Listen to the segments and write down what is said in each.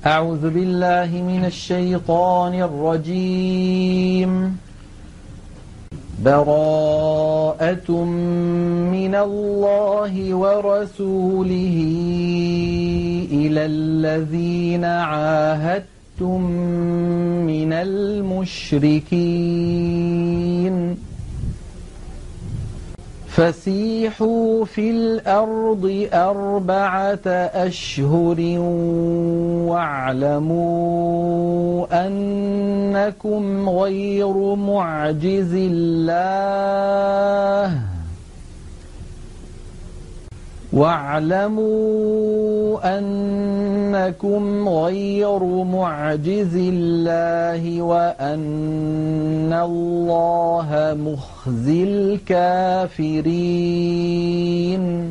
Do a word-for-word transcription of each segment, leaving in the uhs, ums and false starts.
أعوذ بالله من الشيطان الرجيم. براءة من الله ورسوله إلى الذين عاهدتم من المشركين فسيحوا في الأرض أربعة أشهر واعلموا أنكم غير معجز الله واعلموا أنكم غير معجز الله وأن الله مخزي الكافرين.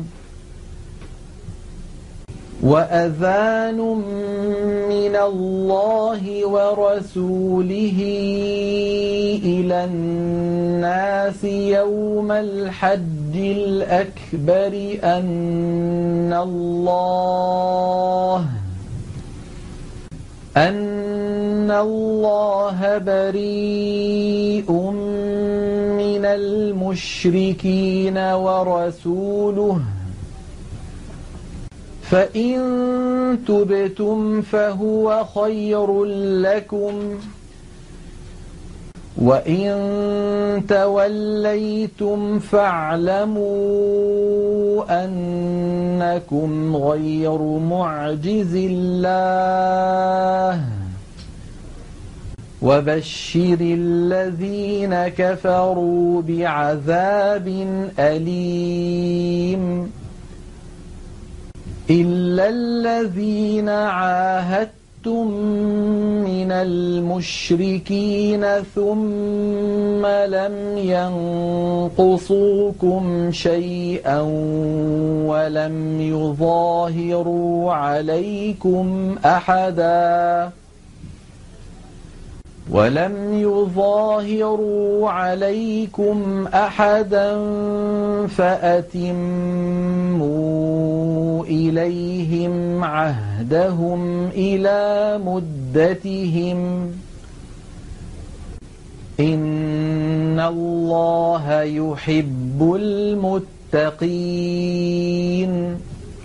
وأذان من الله ورسوله إلى الناس يوم الحج الأكبر أن الله أن الله بريء من المشركين ورسوله فإن تبتم فهو خير لكم وإن توليتم فاعلموا أنكم غير معجز الله وبشر الذين كفروا بعذاب أليم. إلا الذين عاهدتم من المشركين ثم لم ينقصوكم شيئا ولم يظاهروا عليكم أحدا ولم يظاهروا عليكم أحدا فأتموا إليهم عهدهم إلى مدتهم إن الله يحب المتقين.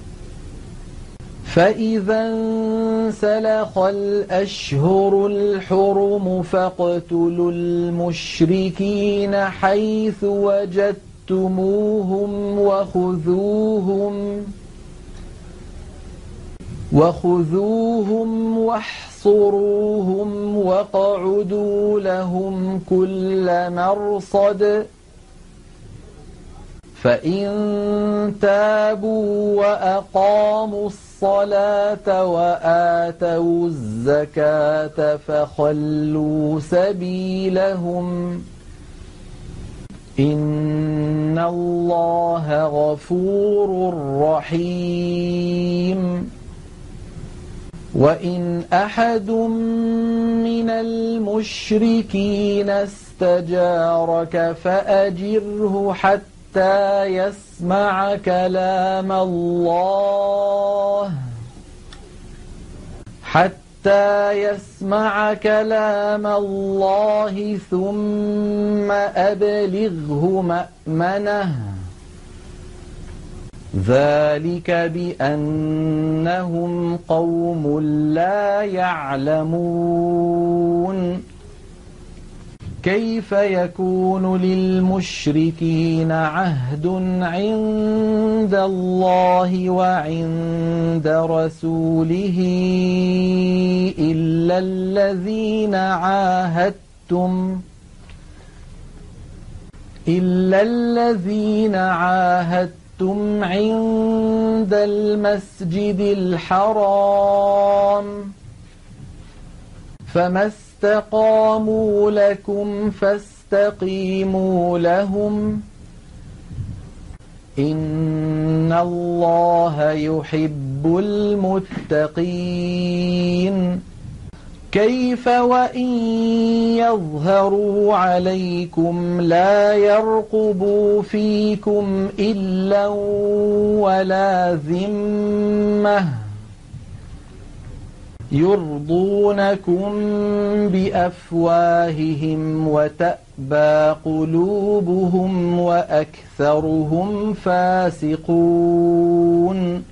فإذا انسلخ الأشهر الحرم فاقتلوا المشركين حيث وجدتموهم وخذوهم وخذوهم واحصروهم واقعدوا لهم كل مرصد فإن تابوا وأقاموا الصلاة وآتوا الزكاة فخلوا سبيلهم إن الله غفور رحيم. وإن أحد من المشركين استجارك فأجره حتى حتى يسمع كلام الله حتى يسمع كلام الله ثم أبلغه مأمنه ذلك بأنهم قوم لا يعلمون. كيف يكون للمشركين عهد عند الله وعند رسوله إلا الذين عاهدتم إلا الذين عاهدتم عند المسجد الحرام فما استقاموا لكم فاستقيموا لهم إن الله يحب المتقين. كيف وإن يظهروا عليكم لا يرقبوا فيكم إلا ولا ذمة يرضونكم بأفواههم وتأبى قلوبهم وأكثرهم فاسقون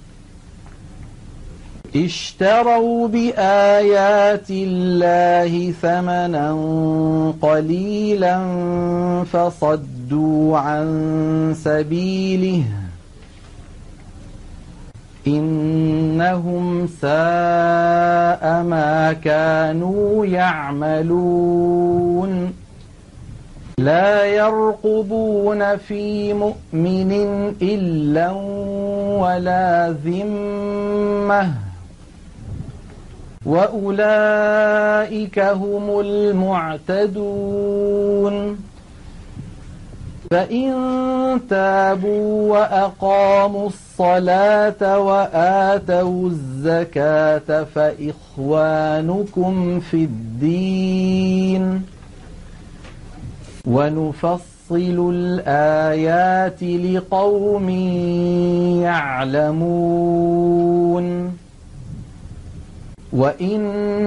اشتروا بآيات الله ثمنا قليلا فصدوا عن سبيله إنهم ساء ما كانوا يعملون لا يرقبون في مؤمن إلا ولا ذمة وأولئك هم المعتدون فإن تابوا وأقاموا الصلاة وآتوا الزكاة فإخوانكم في الدين ونفصل الآيات لقوم يعلمون وإن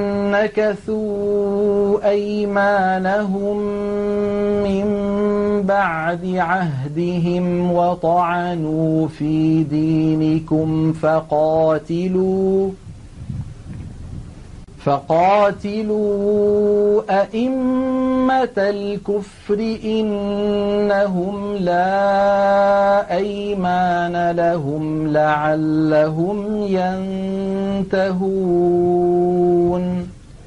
نكثوا أيمانهم من بعد عهدهم وطعنوا في دينكم فقاتلوا فقاتلوا أئمة الكفر إنهم لا أيمان لهم لعلهم ينتهون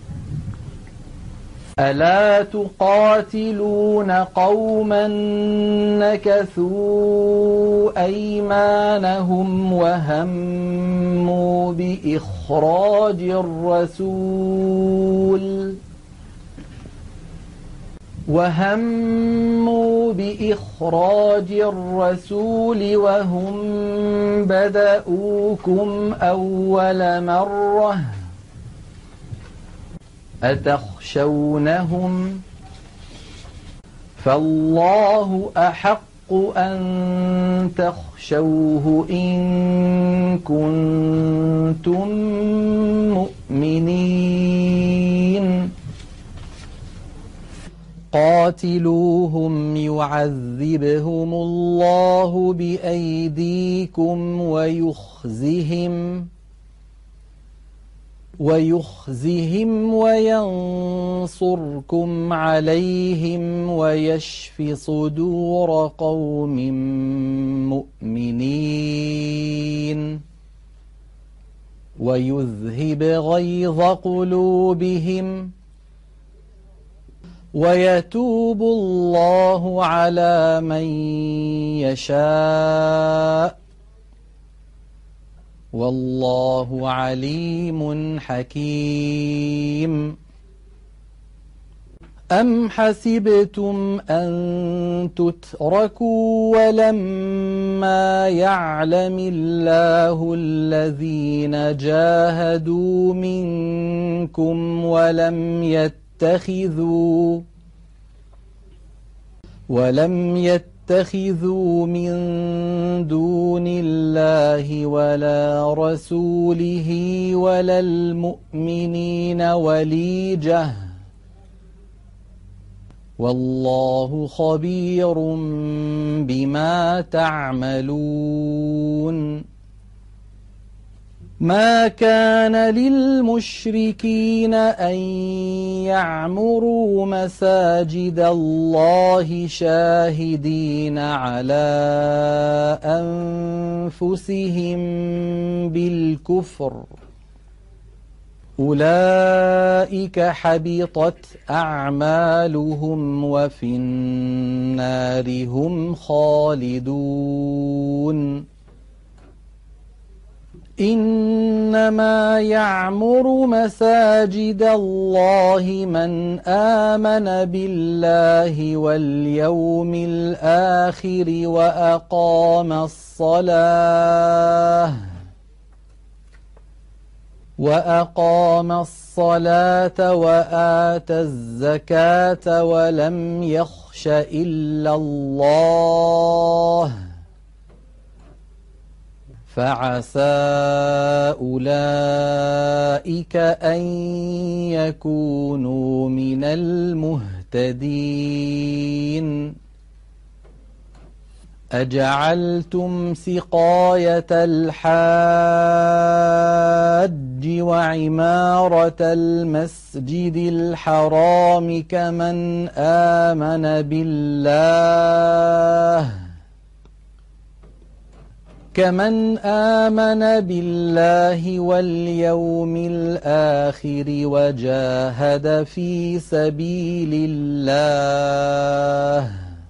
ألا تقاتلون قوما نكثوا أيمانهم وهموا بإخراج الرسول وهموا بإخراج الرسول وهم بدؤوكم أول مرة أتخشونهم فالله أحق أن تخشوه إن كنتم مؤمنين قاتلوهم يعذبهم الله بأيديكم ويخزهم ويخزهم وينصركم عليهم ويشف صدور قوم مؤمنين ويذهب غيظ قلوبهم ويتوب الله على من يشاء والله عليم حكيم أم حسبتم أن تتركوا ولما يعلم الله الذين جاهدوا منكم ولم يتخذوا ولم يتخذوا من دون الله ولا رسوله ولا المؤمنين وليجة والله خبير بما تعملون ما كان للمشركين أن يعمروا مساجد الله شاهدين على أنفسهم بالكفر أولئك حبطت أعمالهم وفي النار هم خالدون إنما يعمر مساجد الله من آمن بالله واليوم الآخر وأقام الصلاة وأقام الصلاة وآتى الزكاة ولم يخش إلا الله فعسى أولئك أن يكونوا من المهتدين. أجعلتم سقاية الحاج وعمارة المسجد الحرام كمن آمن بالله كمن آمن بالله واليوم الآخر وجاهد في سبيل الله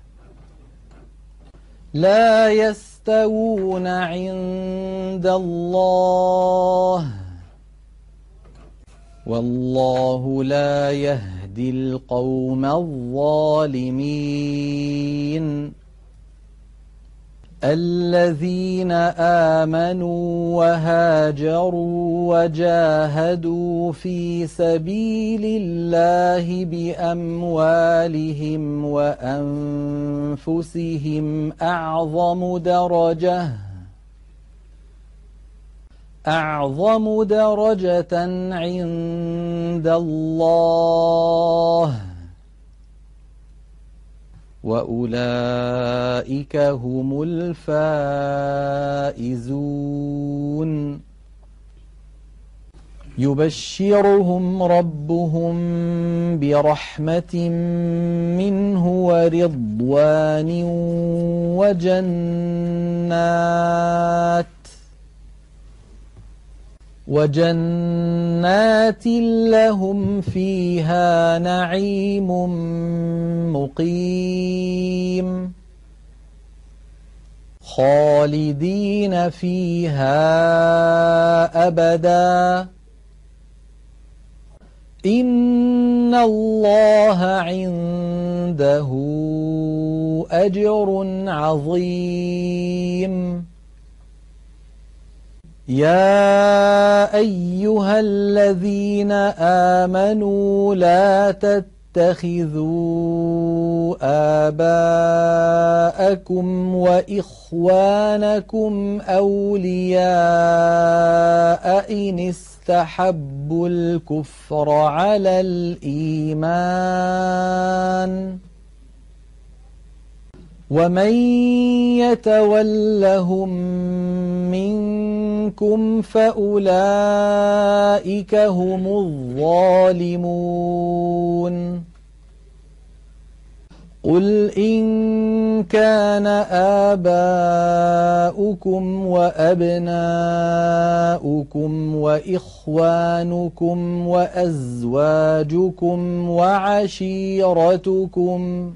لا يستوون عند الله والله لا يهدي القوم الظالمين. الذين آمنوا وهاجروا وجاهدوا في سبيل الله بأموالهم وأنفسهم أعظم درجة أعظم درجة عند الله وأولئك هم الفائزون. يبشرهم ربهم برحمة منه ورضوان وجنات وجنات لهم فيها نعيم مقيم خالدين فيها أبدا إن الله عنده أجر عظيم. يا أيها الذين آمنوا لا تتخذوا آباءكم وإخوانكم أولياء إن استحبوا الكفر على الإيمان ومن يتولهم منكم فأولئك هم الظالمون. قل إن كان آباؤكم وأبناؤكم وإخوانكم وأزواجكم وعشيرتكم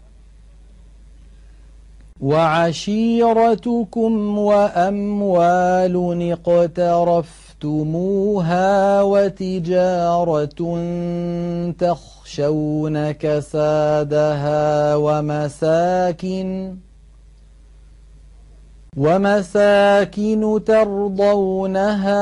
وعشيرتكم وأموال اقترفتموها وتجارة تخشون كسادها ومساكن ومساكن ترضونها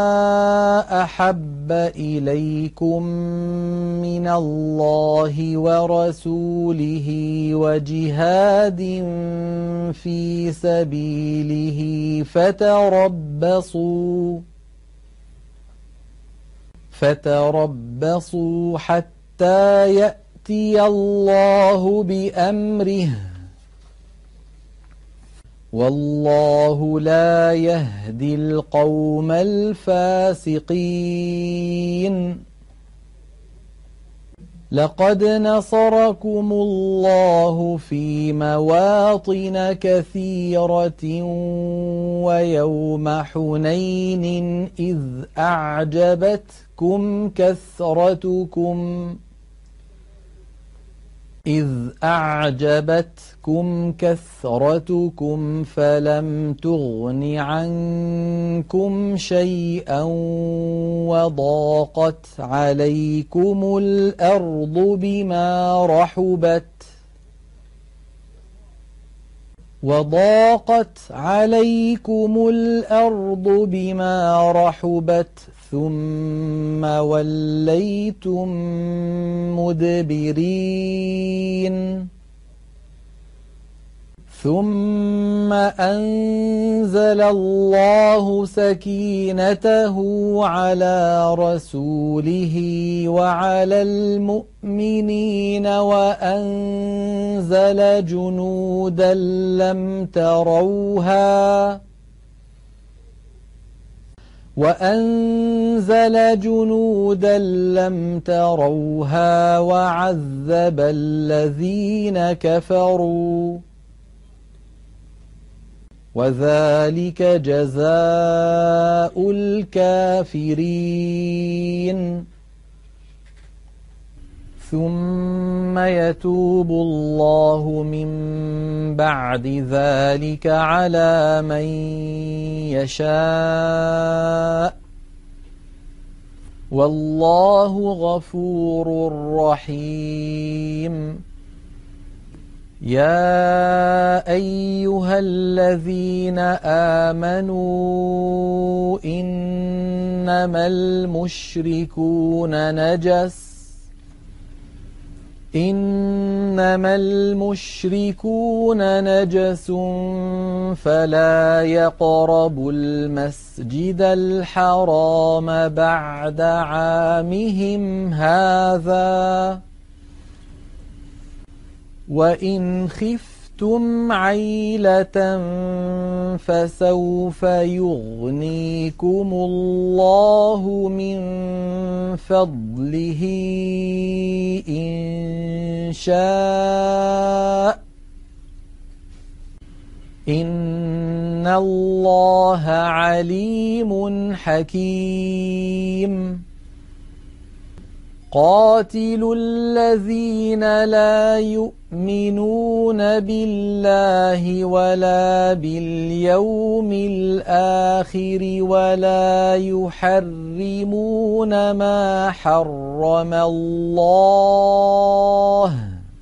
أحب إليكم من الله ورسوله وجهاد في سبيله فتربصوا فتربصوا حتى يأتي الله بأمره والله لا يهدي القوم الفاسقين. لقد نصركم الله في مواطن كثيرة ويوم حنين إذ أعجبتكم كثرتكم إذ أعجبتكم كثرتكم فلم تغن عنكم شيئا وضاقت عليكم الأرض بما رحبت وضاقت عليكم الأرض بما رحبت ثم وليتم مدبرين ثم أنزل الله سكينته على رسوله وعلى المؤمنين وأنزل جنودا لم تروها وأنزل جنودا لم تروها وعذب الذين كفروا وذلك جزاء الكافرين ثم يتوب الله من بعد ذلك على من يشاء والله غفور رحيم يا أيها الذين آمنوا إنما المشركون نجس إنما المشركون نجس فلا يقربوا المسجد الحرام بعد عامهم هذا وإن خفتم عيلة فسوف يغنيكم الله من فضله إن شاء إن الله عليم حكيم قاتلوا الذين لا يؤمنون بالله ولا باليوم الآخر ولا يحرمون ما حرم الله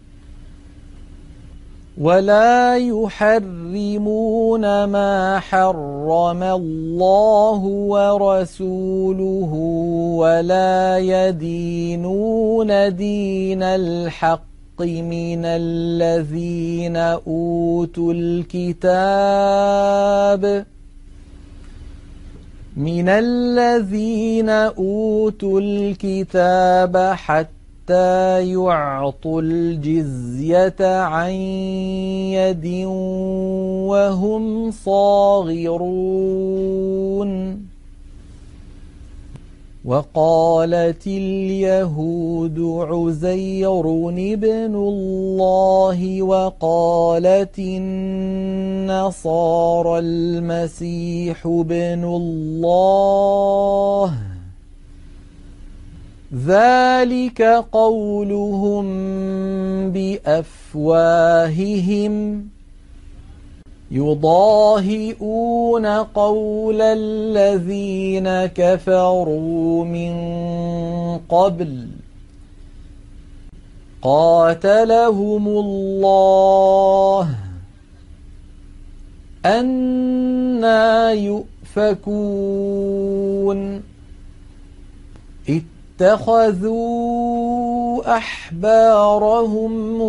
ولا يحرمون ما حرم الله ورسوله ولا يدينون دين الحق من الذين أوتوا الكتاب من الذين أوتوا الكتاب حتى يعطوا الجزية عن يد وهم صاغرون وقالت اليهود عزير ابن الله وقالت النصارى المسيح ابن الله ذلك قولهم بأفواههم يضاهئون قول الذين كفروا من قبل قاتلهم الله أنى يؤفكون اتخذوا أحبارهم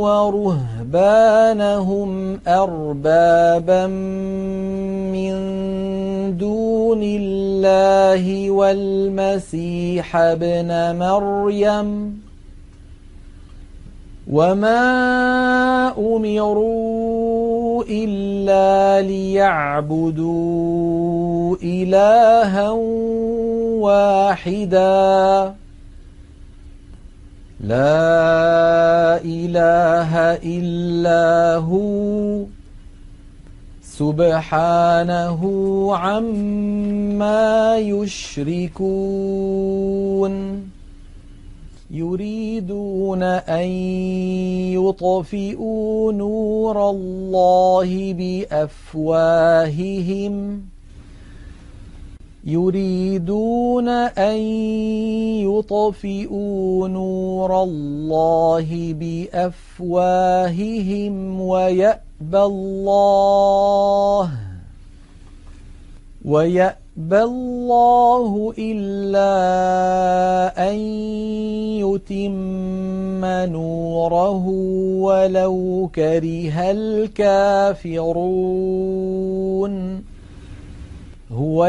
ورهبانهم أربابا من دون الله والمسيح ابن مريم وما أمروا إلا ليعبدوا إلها واحدا لا إله إلا هو سبحانه عما يشركون يريدون أن يطفئوا نور الله بأفواههم يريدون أن يطفئوا نور الله بأفواههم ويأبى الله ويأبى الله إلا أن يتم نوره ولو كره الكافرون هو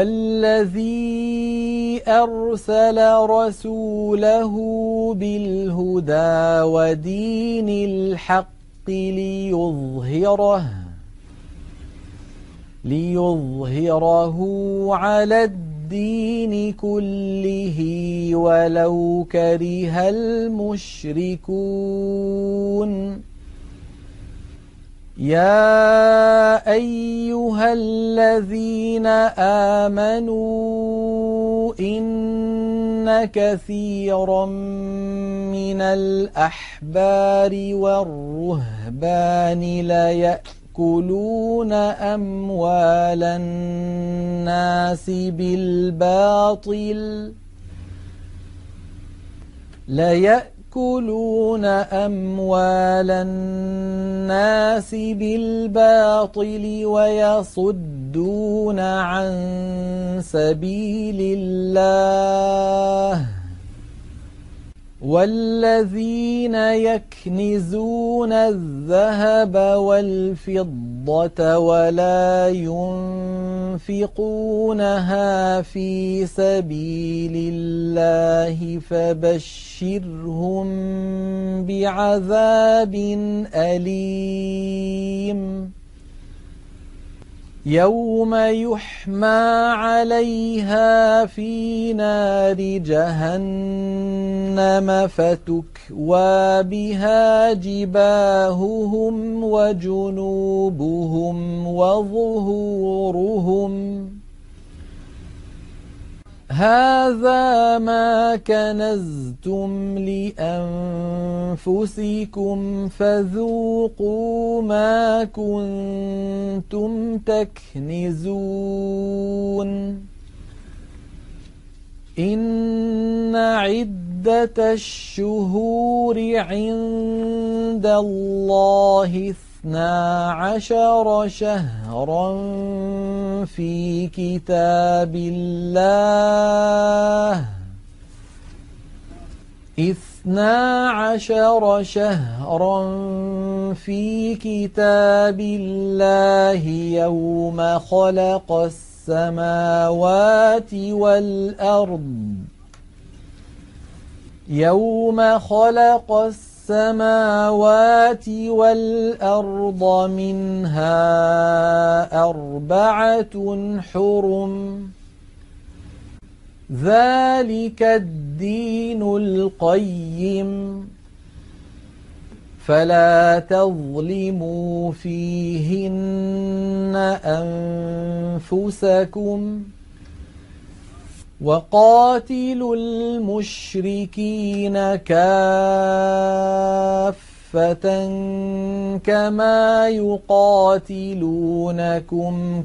الذي أرسل رسوله بالهدى ودين الحق ليظهره ليظهره على الدين كله ولو كره المشركون يا أيها الذين آمنوا إن كثيرا من الأحبار والرهبان ليأكلون أموال الناس بالباطل ليأكلون أموال الناس بالباطل ويصدون عن سبيل الله والذين يكنزون الذهب والفضة ولا ينفقونها في سبيل الله فبشرهم بعذاب أليم يوم يحمى عليها في نار جهنم فتكوى بها جباههم وجنوبهم وظهورهم هذا ما كنزتم لأنفسكم فذوقوا ما كنتم تكنزون إن عدة الشهور عند الله اثنا عشر شهرا في كتاب الله اثنا عشر شهرا في كتاب الله يوم خلق السماوات والأرض يوم خلق السماوات والأرض منها أربعة حرم ذلك الدين القيم فلا تظلموا فيهن أنفسكم وقاتلوا المشركين كافة كما يقاتلونكم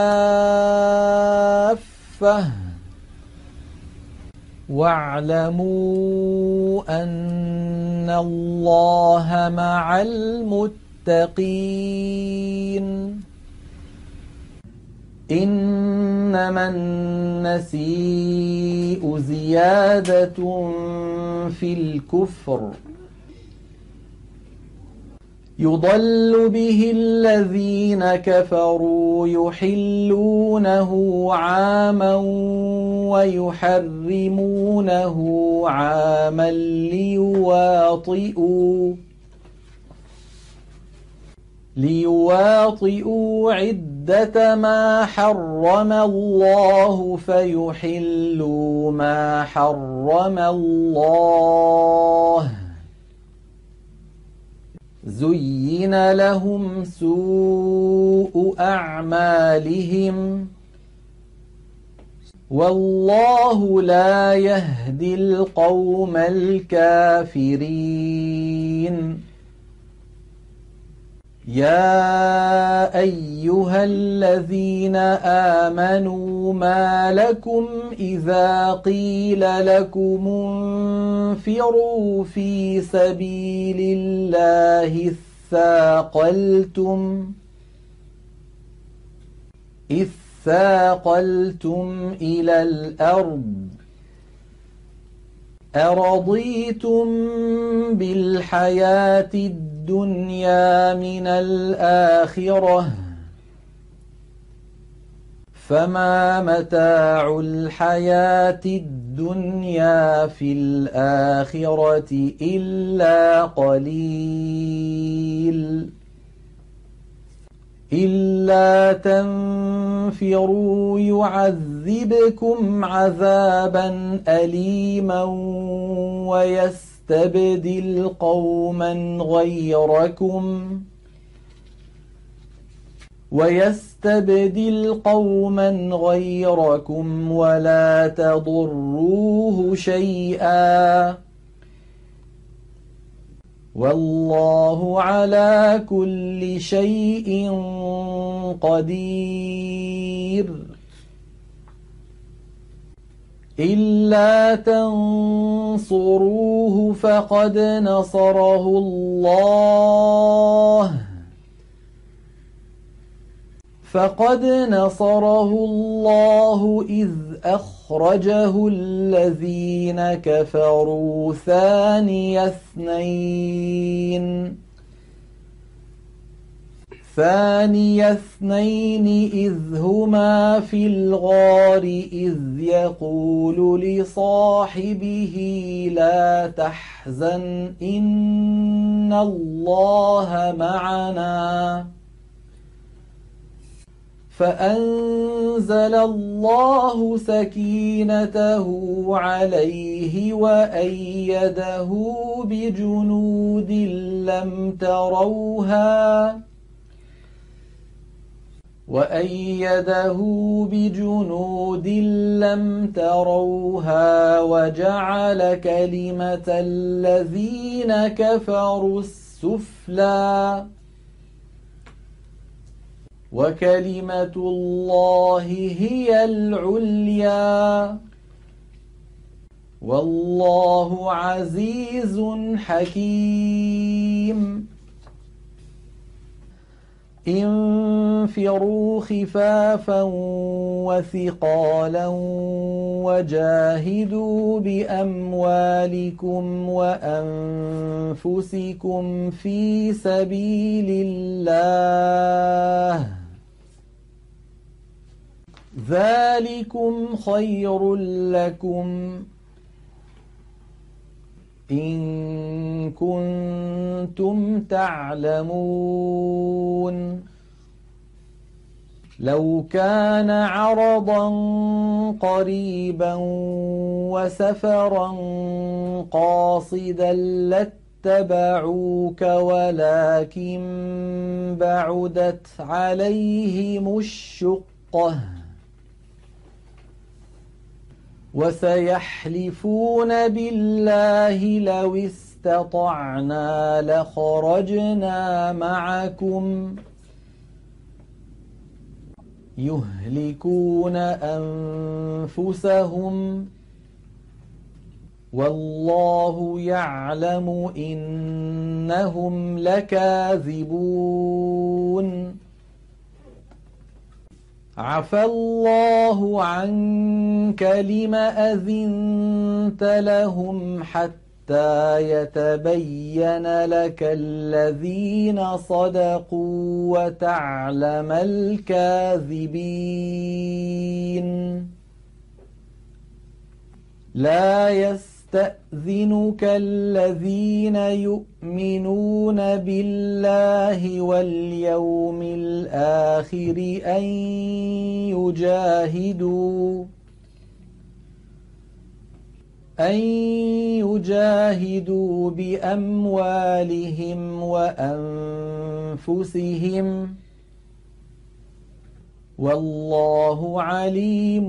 كافة واعلموا أن الله مع المتقين إنما النسيء زيادة في الكفر يضل به الذين كفروا يحلونه عاما ويحرمونه عاما ليواطئوا ليواطئوا عدة ما حرم الله فيحلوا ما حرم الله زين لهم سوء أعمالهم والله لا يهدي القوم الكافرين يا أيها الذين آمنوا ما لكم إذا قيل لكم انفروا في سبيل الله اثاقلتم اثاقلتم إلى الأرض أرضيتم بالحياة الدنيا من الآخرة فما متاع الحياة الدنيا في الآخرة إلا قليل إلا تنفروا يعذبكم عذابا أليما ويستبدل قوما غيركم ويستبدل قوما غيركم ولا تضروه شيئا والله على كل شيء قدير إلا تنصروه فقد نصره الله فقد نصره الله إذ أخرجه الذين كفروا ثاني اثنين ثاني اثنين إذ هما في الغار إذ يقول لصاحبه لا تحزن إن الله معنا فأنزل الله سكينته عليه وأيده بجنود لم تروها وأيده بجنود لم تروها وجعل كلمة الذين كفروا السفلى وكلمة الله هي العليا والله عزيز حكيم انفروا خفافا وثقالا وجاهدوا بأموالكم وأنفسكم في سبيل الله ذلكم خير لكم إن كنتم تعلمون لو كان عرضا قريبا وسفرا قاصدا لاتبعوك ولكن بعدت عليهم الشقة وسيحلفون بالله لو استطعنا لخرجنا معكم يهلكون أنفسهم والله يعلم إنهم لكاذبون عفى الله عنك لم أذنت لهم حتى يتبين لك الذين صدقوا وتعلم الكاذبين لا يستأذنك الذين يؤمنون بالله واليوم الآخر أن يجاهدوا أن يجاهدوا بأموالهم وأنفسهم والله عليم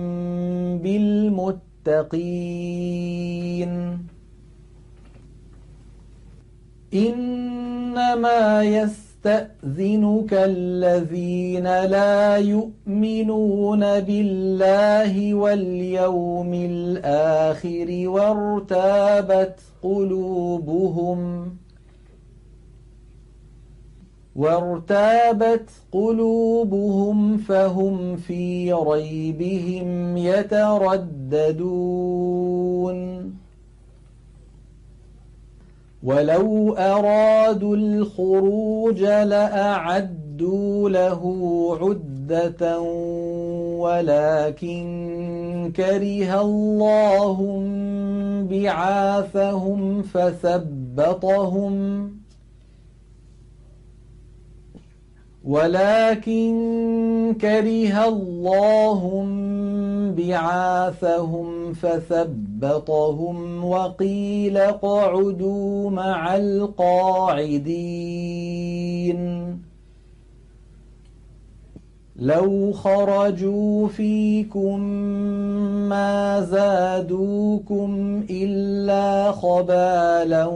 بالمتقين إنما يستأذنك الذين لا يؤمنون بالله واليوم الآخر وارتابت قلوبهم وارتابت قلوبهم فهم في ريبهم يترددون ولو أرادوا الخروج لأعدوا له عدة ولكن كره الله بعاثهم فثبطهم ولكن كره الله بعاثهم فثبطهم وقيل اقعدوا مع القاعدين لو خرجوا فيكم ما زادوكم إلا خبالا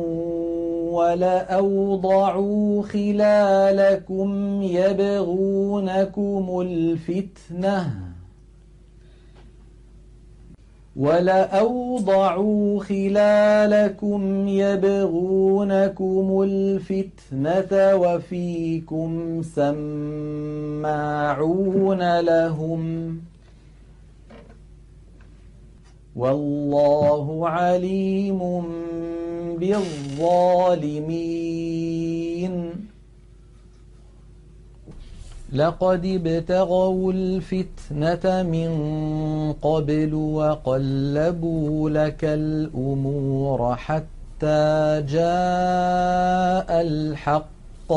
ولأوضعوا خلالكم يبغونكم الفتنة ولأوضعوا خلالكم يبغونكم الفتنة وفيكم سماعون لهم والله عليم بالظالمين لقد ابتغوا الفتنة من قبل وقلبوا لك الأمور حتى جاء الحق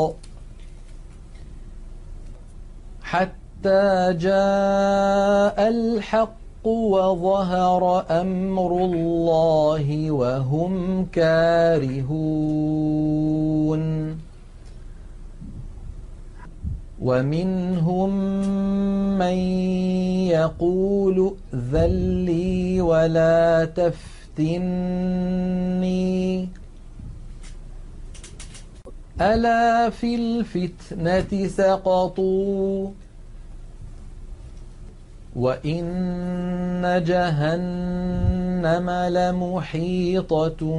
حتى جاء الحق وظهر أمر الله وهم كارهون ومنهم من يقول ائذن لي ولا تفتني ألا في الفتنة سقطوا وإن جهنم لمحيطة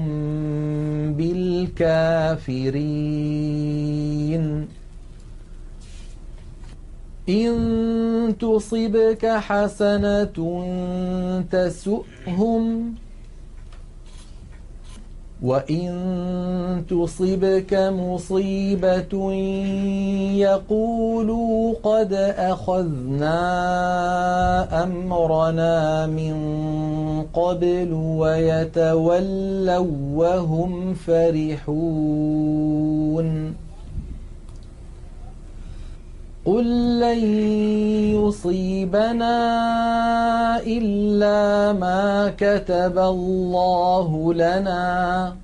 بالكافرين إن تصبك حسنة تسؤهم وإن تصبك مصيبة يقولوا قد أخذنا أمرنا من قبل ويتولوا وهم فرحون قل لن يصيبنا إلا ما كتب الله لنا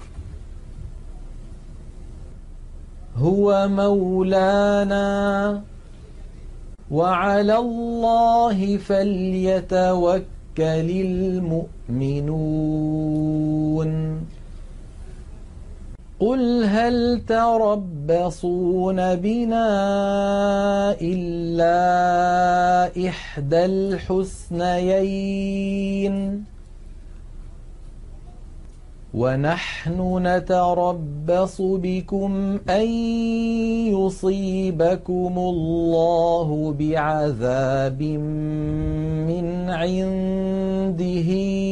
هو مولانا وعلى الله فليتوكل المؤمنون قل هل تربصون بنا إلا إحدى الحسنيين ونحن نتربص بكم أن يصيبكم الله بعذاب من عنده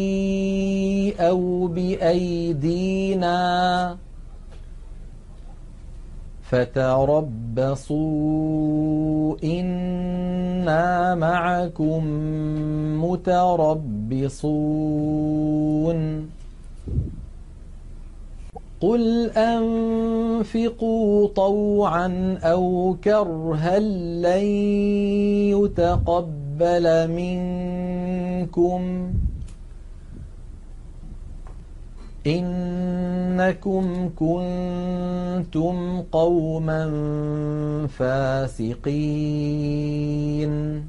أو بأيدينا فتربصوا إنا معكم متربصون قل أنفقوا طوعا أو كرها لن يتقبل منكم إنكم كنتم قوما فاسقين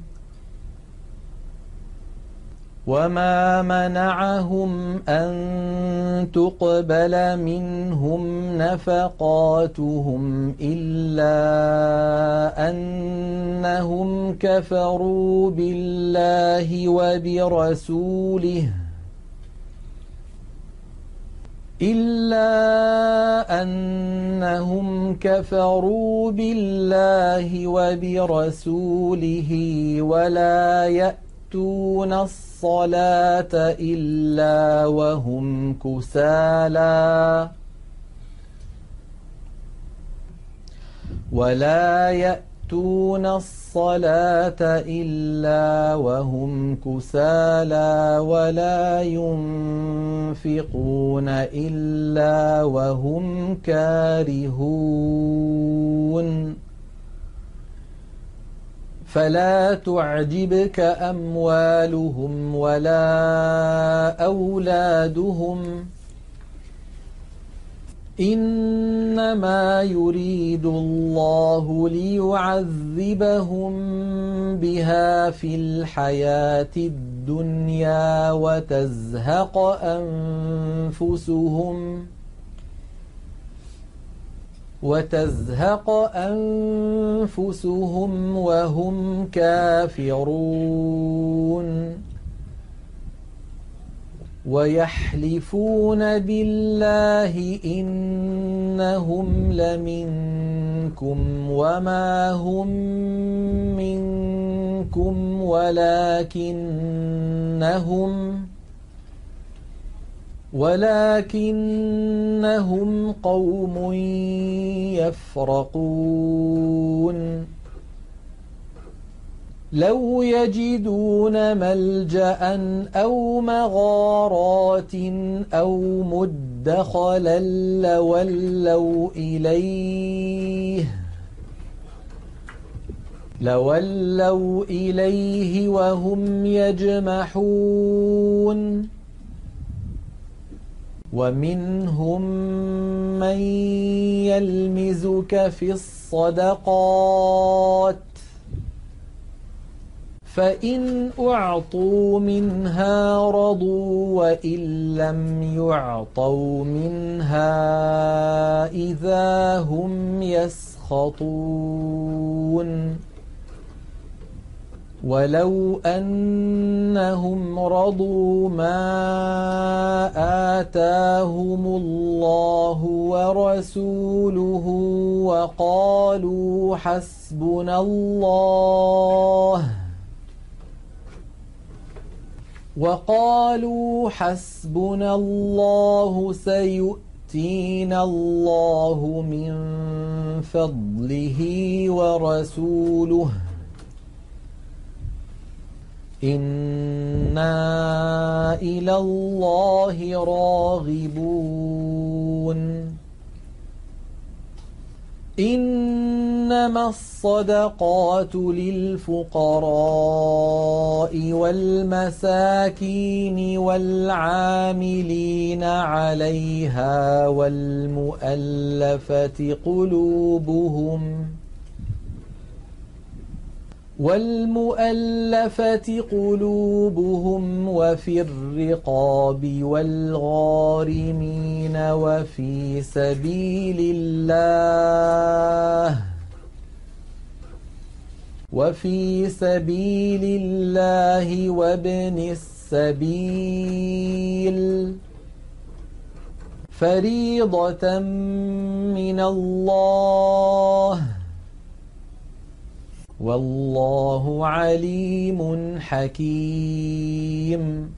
وما منعهم أن تقبل منهم نفقاتهم إلا أنهم كفروا بالله وبرسوله إلا أنهم كفروا بالله وبرسوله ولا يأتون الصلاة إلا وهم كسالى ولا يأتون الصلاة إلا وهم كسالى ولا ينفقون إلا وهم كارهون فلا تعجبك أموالهم ولا أولادهم إنما يريد الله ليعذبهم بها في الحياة الدنيا وتزهق أنفسهم وتزهق أنفسهم وهم كافرون ويحلفون بالله إنهم لمنكم وما هم منكم ولكنهم ولكنهم قوم يفرقون لو يجدون ملجأ أو مغارات أو مدخلا لولوا إليه لولوا إليه وهم يجمحون ومنهم من يلمزك في الصدقات فإن أعطوا منها رضوا وإن لم يعطوا منها إذا هم يسخطون ولو أنهم رضوا ما آتاهم الله ورسوله وقالوا حسبنا الله وقالوا حسبنا الله سيؤتينا الله من فضله ورسوله إنا إلى الله راغبون إنما الصدقات للفقراء والمساكين والعاملين عليها والمؤلفة قلوبهم والمؤلفة قلوبهم وفي الرقاب والغارمين وفي سبيل الله وفي سبيل الله وابن السبيل فريضة من الله والله عليم حكيم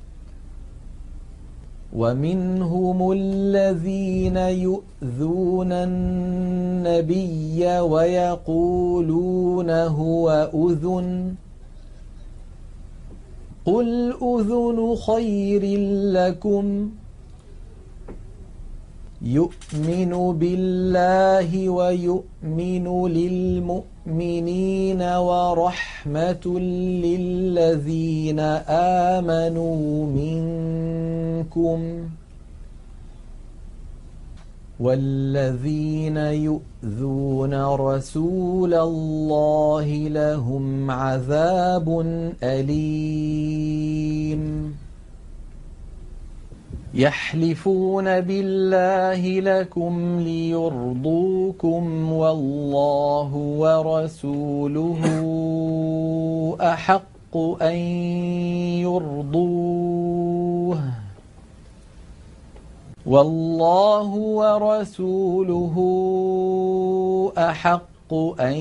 ومنهم الذين يؤذون النبي ويقولون هو أذن قل أذن خير لكم يؤمن بالله ويؤمن للمؤمنين ورحمة للذين آمنوا منكم والذين يؤذون رسول الله لهم عذاب أليم يحلفون بالله لكم ليرضوكم والله ورسوله أحق أن يرضوه والله ورسوله أحق أن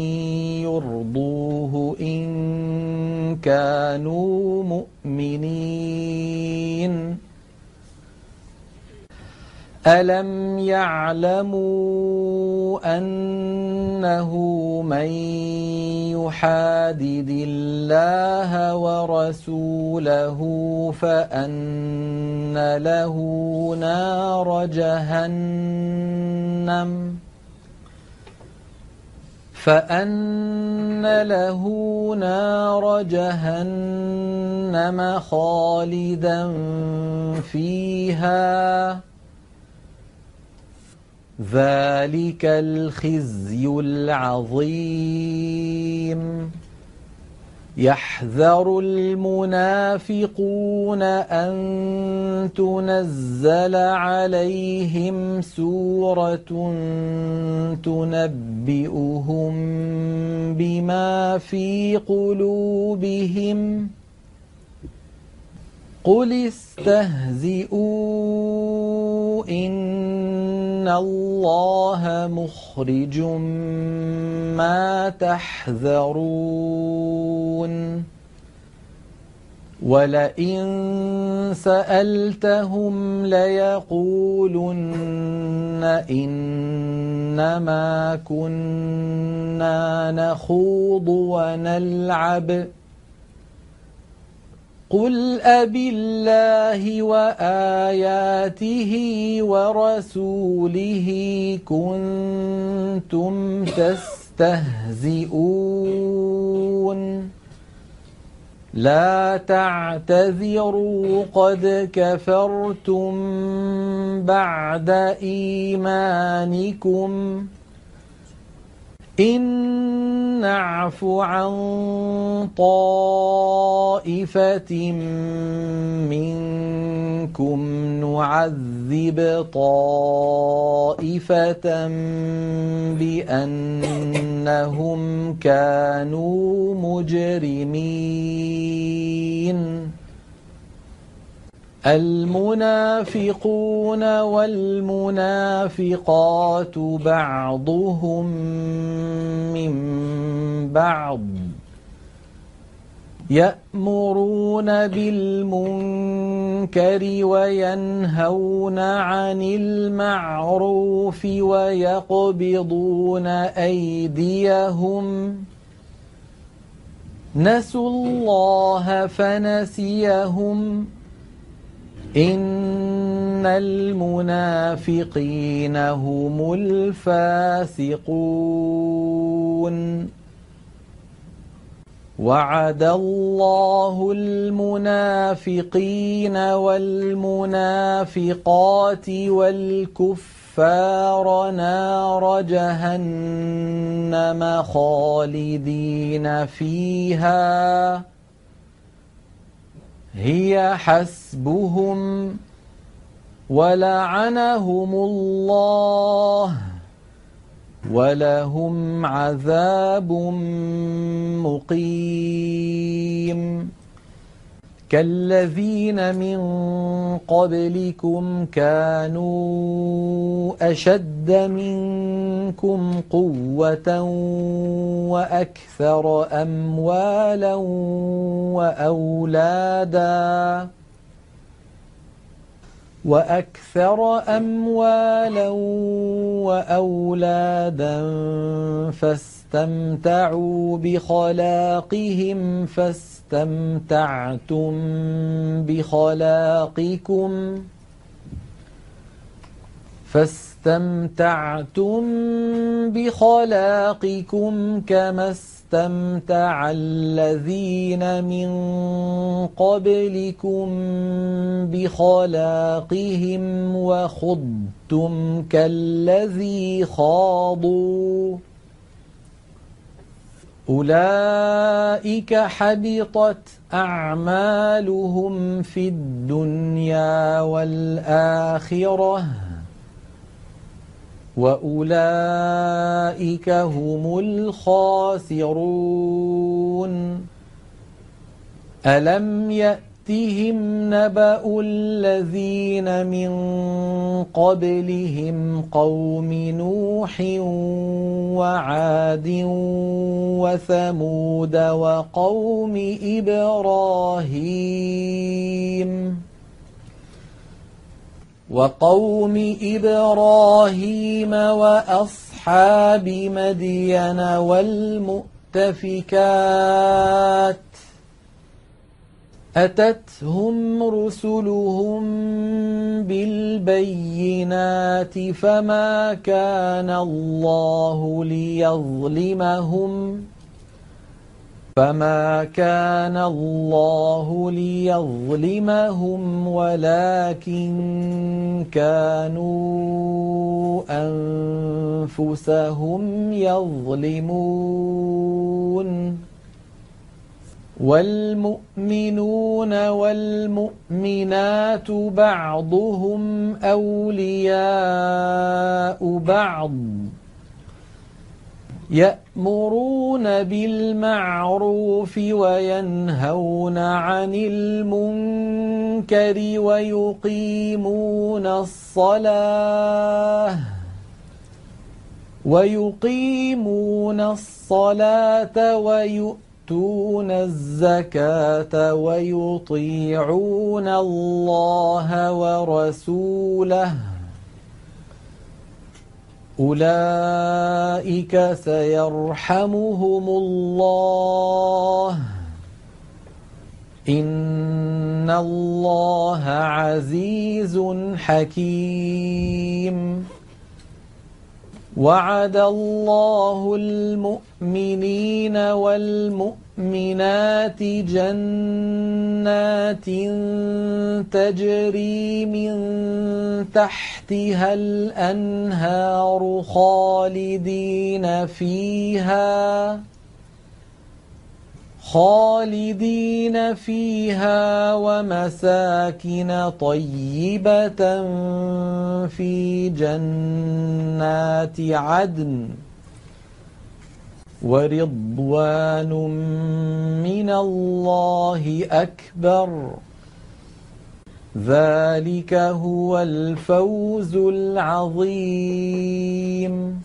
يرضوه إن كانوا مؤمنين ألم يعلموا أنه من يحادد الله ورسوله فأن له نار جهنم فأن له نار جهنم خالدا فيها ذلك الخزي العظيم يحذر المنافقون أن تنزل عليهم سورة تنبئهم بما في قلوبهم قل استهزئوا إن الله مخرج ما تحذرون ولئن سألتهم ليقولن إنما كنا نخوض ونلعب قل أبالله وآياته ورسوله كنتم تستهزئون لا تعتذروا قد كفرتم بعد إيمانكم إن نعف عن طائفة منكم نعذب طائفة بأنهم كانوا مجرمين المنافقون والمنافقات بعضهم من بعض يأمرون بالمنكر وينهون عن المعروف ويقبضون أيديهم نسوا الله فنسيهم إن المنافقين هم الفاسقون وعد الله المنافقين والمنافقات والكفار نار جهنم خالدين فيها هي حسبهم ولعنهم الله ولهم عذاب مقيم كالذين من قبلكم كانوا أشد منكم قوة وأكثر أموالا وأولادا وأكثر أموالا وأولادا فاستمتعوا بخلاقهم فاستمتعتم بخلاقكم فاستمتعتم بخلاقكم كما استمتع الذين من قبلكم بخلاقهم وخضتم كالذي خاضوا أولئك حبطت أعمالهم في الدنيا والآخرة وأولئك هم الخاسرون ألم يأتهم نبأ الذين من قبلهم قوم نوح وعاد وثمود وقوم إبراهيم وقوم إبراهيم وأصحاب مدين والمؤتفكات أتتهم رسلهم بالبينات فما كان الله ليظلمهم فما كان الله ليظلمهم ولكن كانوا أنفسهم يظلمون والمؤمنون والمؤمنات بعضهم أولياء بعض يأمرون بالمعروف وينهون عن المنكر ويقيمون الصلاة ويقيمون الصلاة ويؤتون الزكاة ويطيعون الله ورسوله أولئك سيرحمهم الله إن الله عزيز حكيم وعد الله المؤمنين والمؤمنات جنات تجري من تحتها الأنهار خالدين فيها خالدين فيها ومساكن طيبة في جنات عدن ورضوان من الله أكبر ذلك هو الفوز العظيم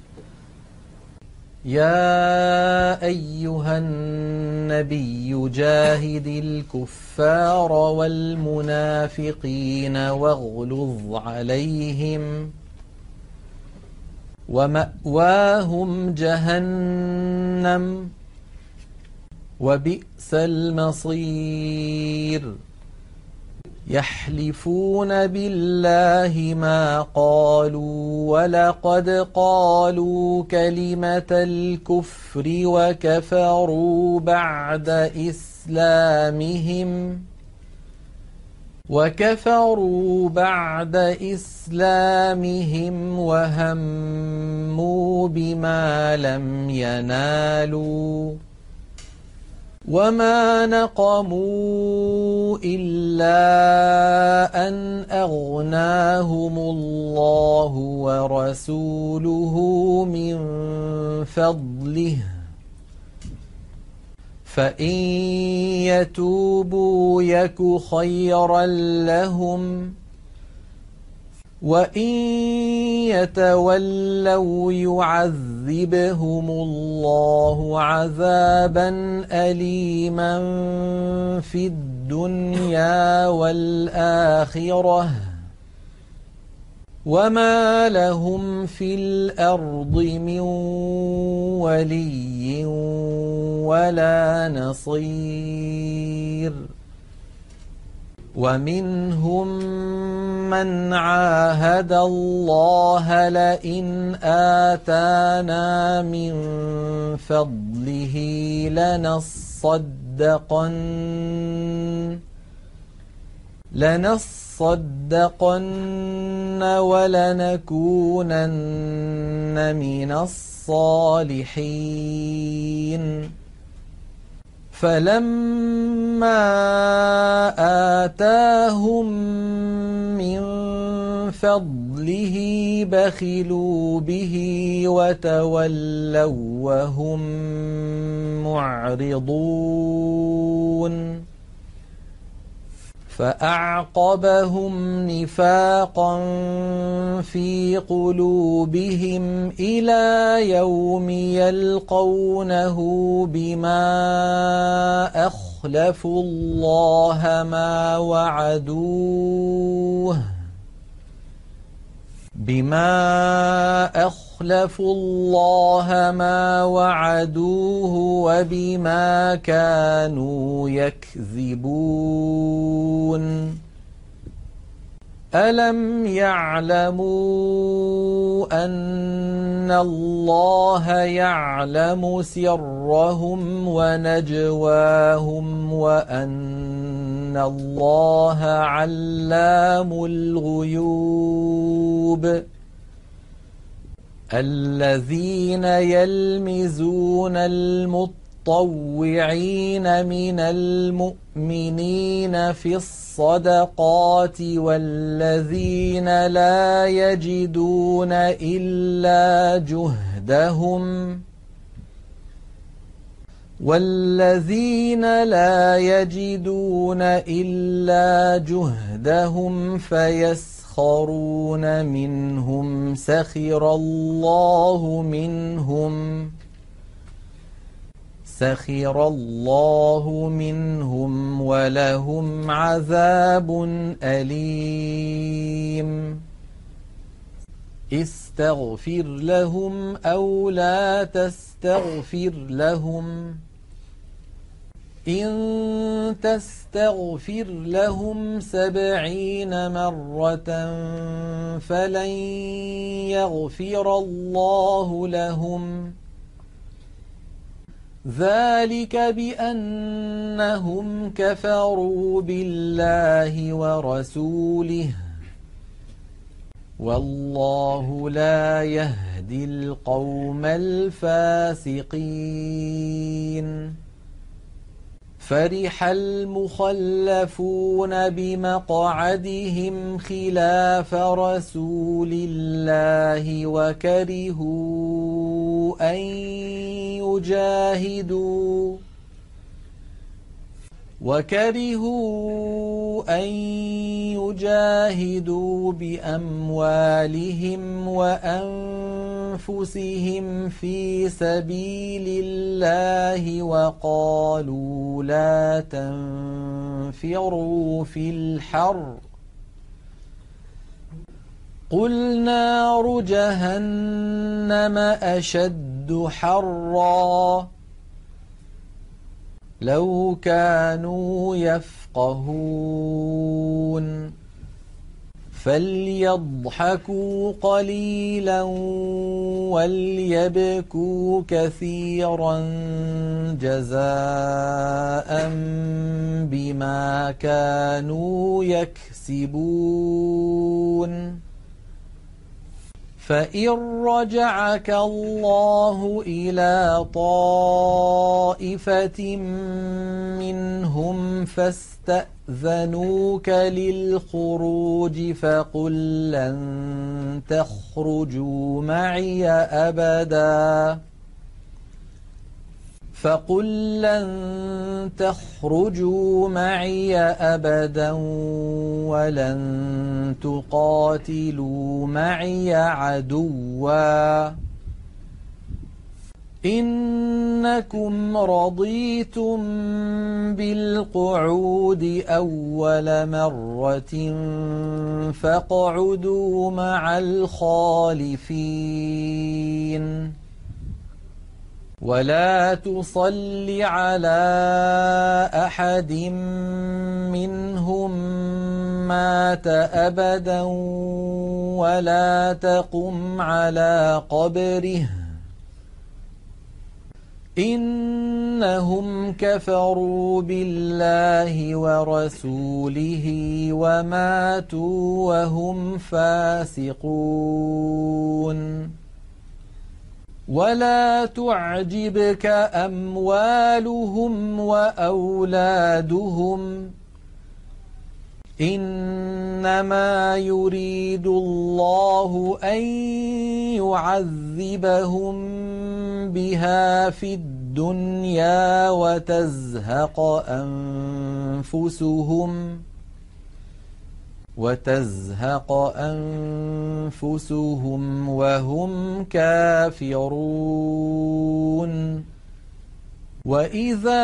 يا أيها النبي جاهد الكفار والمنافقين واغلظ عليهم ومأواهم جهنم وبئس المصير يحلفون بالله ما قالوا ولقد قالوا كلمة الكفر وكفروا بعد إسلامهم وكفروا بعد إسلامهم وهموا بما لم ينالوا وما نقموا إلا أن أغناهم الله ورسوله من فضله فإن يتوبوا يك خيرا لهم وإن يتولوا يعذبهم الله عذابا أليما في الدنيا والآخرة وما لهم في الأرض من ولي ولا نصير ومنهم من عاهد الله لئن آتانا من فضله لنصدقن لنصدقن ولنكونن من الصالحين فلما آتاهم من فضله بخلوا به وتولوا وهم معرضون فأعقبهم نفاقا في قلوبهم إلى يوم يلقونه بما أخلفوا الله ما وعدوه بما أخلفوا الله ما وعدوه وبما كانوا يكذبون ألم يعلموا أن الله يعلم سرهم ونجواهم وأن الله علام الغيوب الذين يلمزون المطوعين من المؤمنين في الصدقات والذين لا يجدون إلا جهدهم والذين لا يجدون إلا جهدهم فيسخرون منهم سخر الله منهم سخر الله منهم ولهم عذاب أليم استغفر لهم أو لا تستغفر لهم إن تستغفر لهم سبعين مرة فلن يغفر الله لهم ذلك بأنهم كفروا بالله ورسوله والله لا يهدي القوم الفاسقين فرح المخلفون بمقعدهم خلاف رسول الله وكرهوا أن يجاهدوا وكرهوا أن يجاهدوا بأموالهم وأنفسهم في سبيل الله وقالوا لا تنفروا في الحر قل نار جهنم أشد حرا لو كانوا يفقهون فليضحكوا قليلا وليبكوا كثيرا جزاء بما كانوا يكسبون فإن رجعك الله إلى طائفة منهم فاستأذنوك للخروج فقل لن تخرجوا معي أبدا فقل لن تخرجوا معي أبدا ولن تقاتلوا معي عدوا إنكم رضيتم بالقعود أول مرة فاقعدوا مع الخالفين ولا تصل على أحد منهم مات أبدا ولا تقم على قبره إنهم كفروا بالله ورسوله وماتوا وهم فاسقون ولا تعجبك أموالهم وأولادهم إنما يريد الله أن يعذبهم بها في الدنيا وتزهق أنفسهم وتزهق أنفسهم وهم كافرون وإذا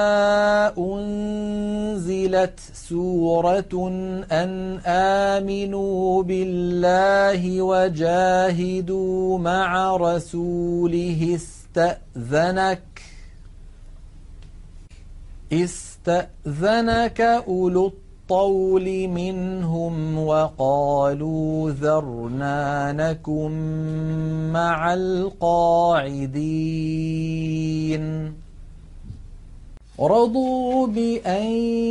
أنزلت سورة أن آمنوا بالله وجاهدوا مع رسوله استأذنك استأذنك أولو الطول منهم وقالوا ذرنا نكن مع القاعدين رضوا بأن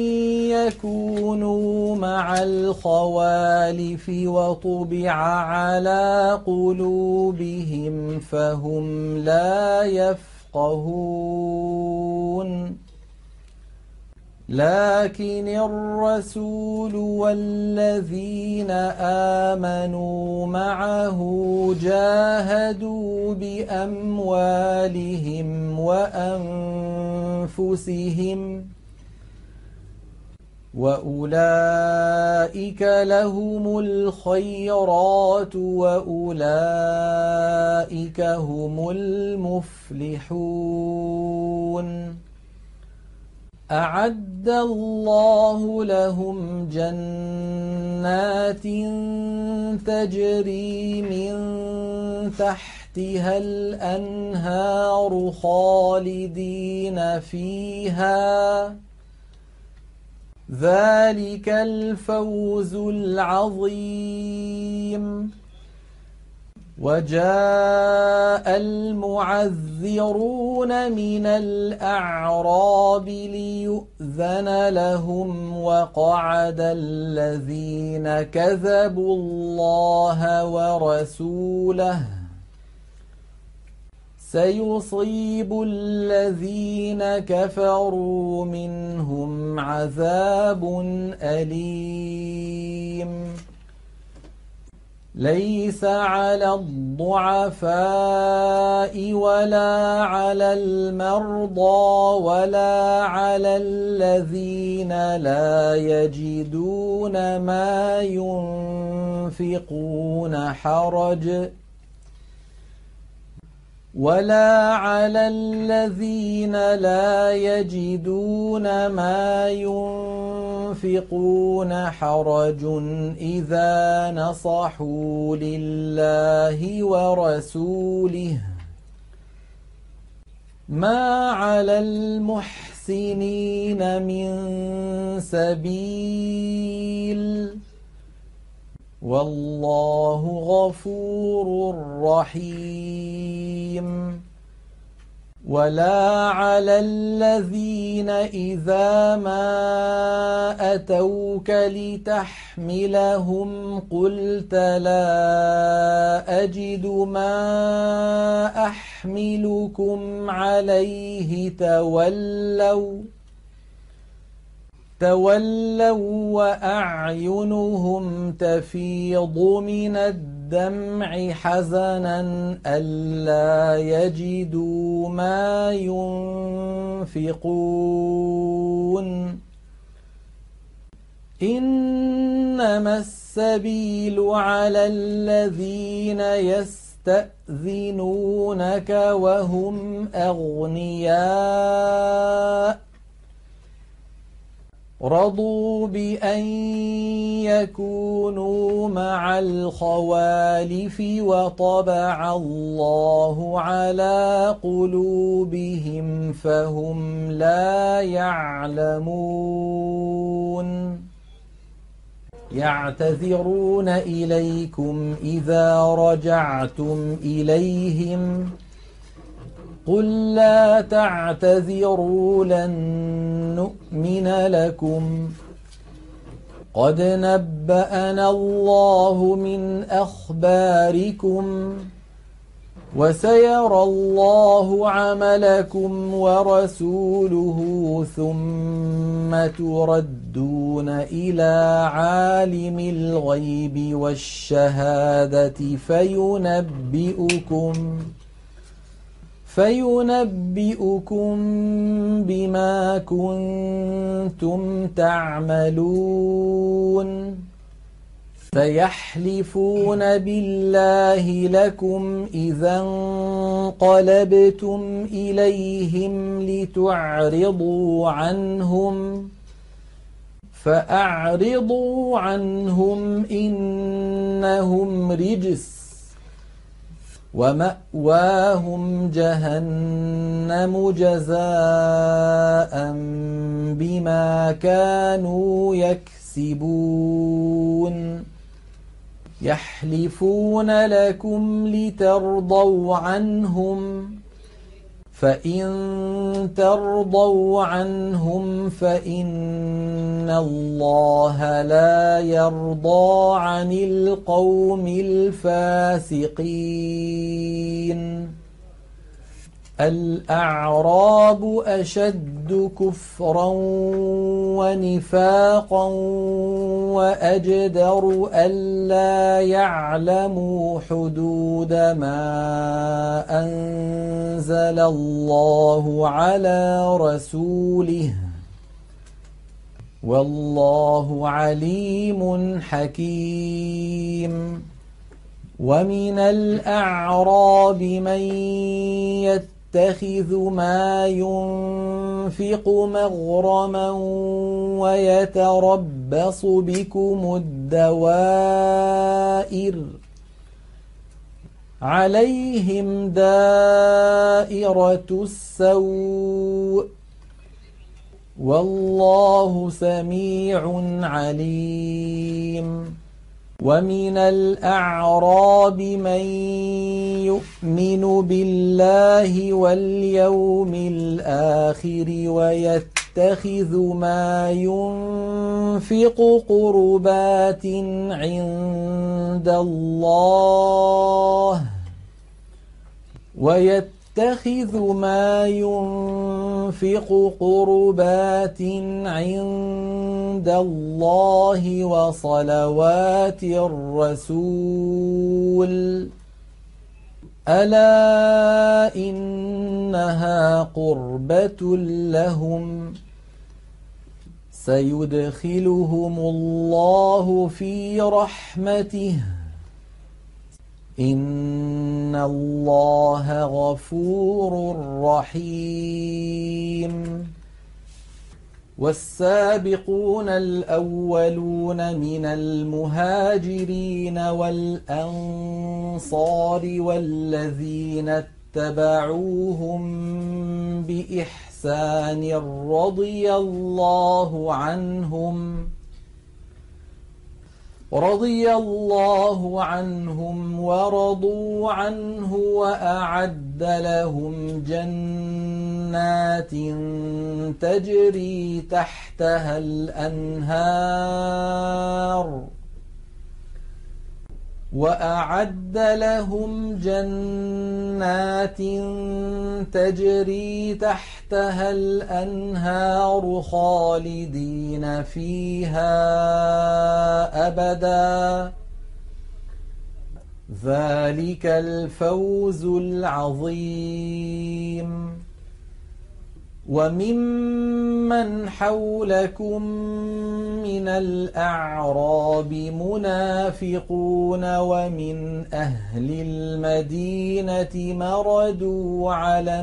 يكونوا مع الخوالف وطبع على قلوبهم فهم لا يفقهون لكن الرسول والذين آمنوا معه جاهدوا بأموالهم وأنفسهم وأولئك لهم الخيرات وأولئك هم المفلحون أعد الله لهم جنات تجري من تحتها الأنهار خالدين فيها ذلك الفوز العظيم وجاء المعذرون من الأعراب ليؤذن لهم وقعد الذين كذبوا الله ورسوله سيصيب الذين كفروا منهم عذاب أليم ليس على الضعفاء ولا على المرضى ولا على الذين لا يجدون ما ينفقون حرج ولا على الذين لا يجدون ما ينفقون حرج إذا نصحوا لله ورسوله ما على المحسنين من سبيل والله غفور رحيم ولا على الذين إذا ما أتوك لتحملهم قلت لا أجد ما أحملكم عليه تولوا تولوا وأعينهم تفيض من الدمع حزنا ألا يجدوا ما ينفقون إنما السبيل على الذين يستأذنونك وهم أغنياء رضوا بأن يكونوا مع الخوالف وطبع الله على قلوبهم فهم لا يعلمون يعتذرون إليكم إذا رجعتم إليهم قل لا تعتذروا لن نؤمن لكم قد نبأنا الله من أخباركم وسيرى الله عملكم ورسوله ثم تردون إلى عالم الغيب والشهادة فينبئكم فينبئكم بما كنتم تعملون سيحلفون بالله لكم إذا انقلبتم إليهم لتعرضوا عنهم فأعرضوا عنهم إنهم رجس ومأواهم جهنم جزاء بما كانوا يكسبون يحلفون لكم لترضوا عنهم فإن ترضوا عنهم فإن الله لا يرضى عن القوم الفاسقين الأعراب أشد كفرا ونفاقا وأجدر ألا يعلموا حدود ما أنزل الله على رسوله والله عليم حكيم ومن الأعراب من يتخذ ما ينفق مغرما ويتربص بكم الدوائر عليهم دائرة السوء والله سميع عليم ومن الأعراب من يؤمن بالله واليوم الآخر ويتخذ ما ينفق قربات عند الله ويتخذ ما ينفق قربات عند الله وصلوات الرسول ألا إنها قربة لهم سيدخلهم الله في رحمته إن الله غفور رحيم والسابقون الأولون من المهاجرين والأنصار والذين اتبعوهم بإحسان رضي الله عنهم رضي الله عنهم ورضوا عنه وأعد لهم جنات تجري تحتها الأنهار وأعد لهم جنات تجري تحتها الأنهار خالدين فيها أبدا ذلك الفوز العظيم وممن حولكم من الأعراب منافقون ومن أهل المدينة مردوا على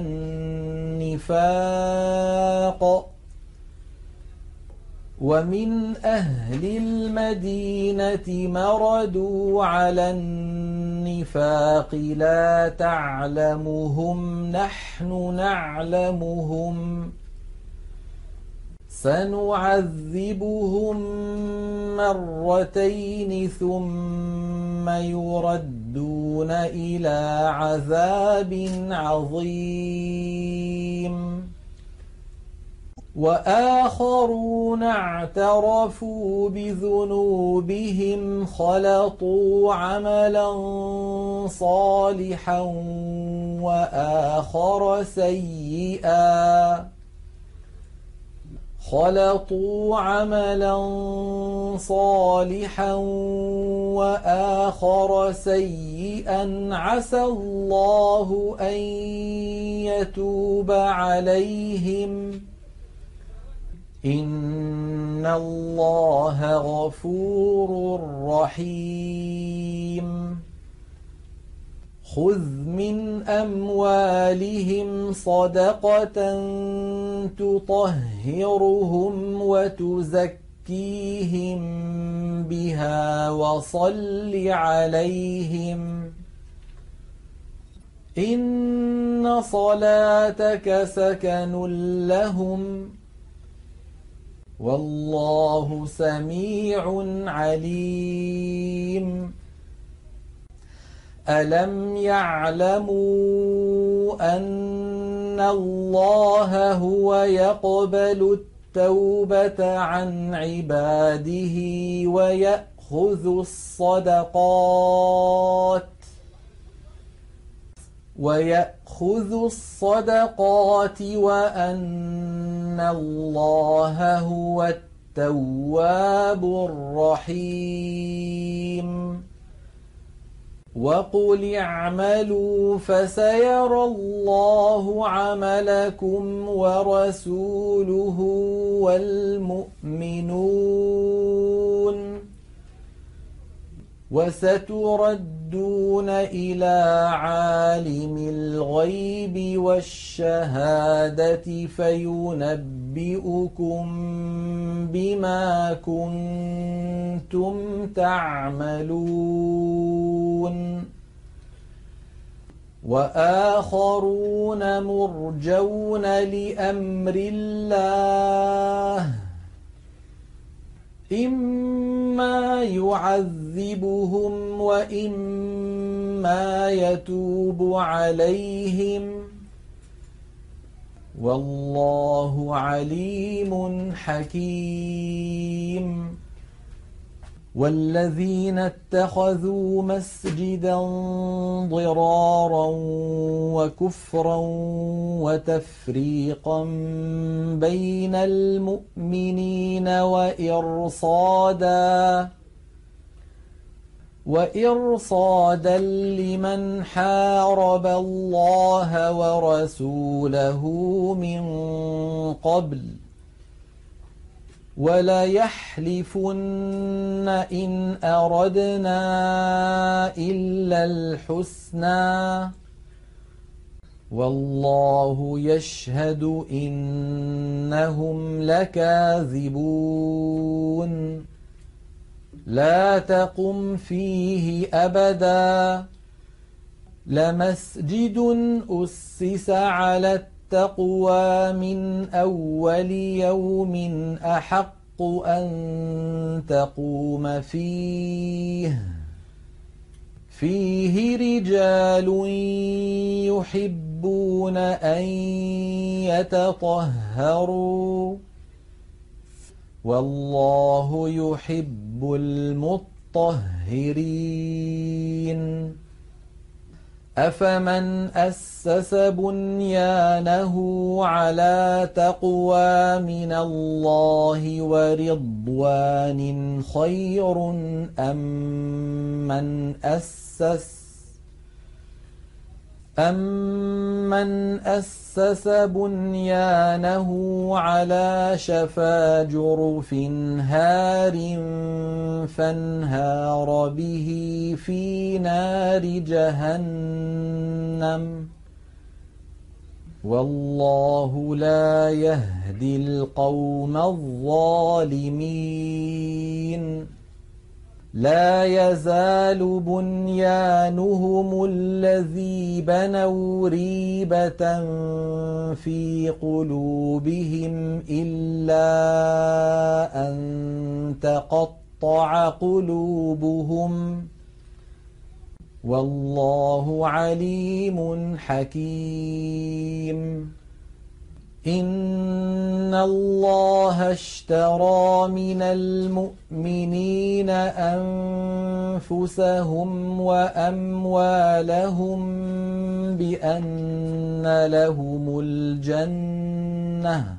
النفاق ومن أهل المدينة مردوا على النفاق لا تعلمهم نحن نعلمهم سنعذبهم مرتين ثم يردون إلى عذاب عظيم وآخرون اعترفوا بذنوبهم خلطوا عملا صالحا وآخر سيئا خلطوا عملا صالحا وآخر سيئا عسى الله أن يتوب عليهم إن الله غفور رحيم خذ من أموالهم صدقة تطهرهم وتزكيهم بها وصل عليهم إن صلاتك سكن لهم والله سميع عليم ألم يعلموا أن الله هو يقبل التوبة عن عباده ويأخذ الصدقات ويأخذ الصدقات وأن الله هو التواب الرحيم وقل اعملوا فسيرى الله عملكم ورسوله والمؤمنون وستردون إلى عالم الغيب والشهادة فينبئكم بما كنتم تعملون وآخرون مرجون لأمر الله إما يعذبهم وإما يتوب عليهم والله عليم حكيم والذين اتخذوا مسجدا ضرارا وكفرا وتفريقا بين المؤمنين وإرصادا وإرصادا لمن حارب الله ورسوله من قبل وليحلفن إن أردنا إلا الحسنى والله يشهد إنهم لكاذبون لا تقم فيه أبدا لمسجد أسس على التقوى من أول يوم أحق أن تقوم فيه فيه رجال يحبون أن يتطهروا والله يحب المطهرين أفمن أسس بنيانه على تقوى من الله ورضوان خير أم من أسس أَمَّنْ أَسَّسَ بُنْيَانَهُ عَلَى شَفَا جُرُفٍ هَارٍ فَانْهَارَ بِهِ فِي نَارِ جَهَنَّمَ وَاللَّهُ لَا يَهْدِي الْقَوْمَ الظَّالِمِينَ لا يزال بنيانهم الذي بنوا ريبة في قلوبهم إلا أن تقطع قلوبهم والله عليم حكيم إن الله اشترى من المؤمنين أنفسهم وأموالهم بأن لهم الجنة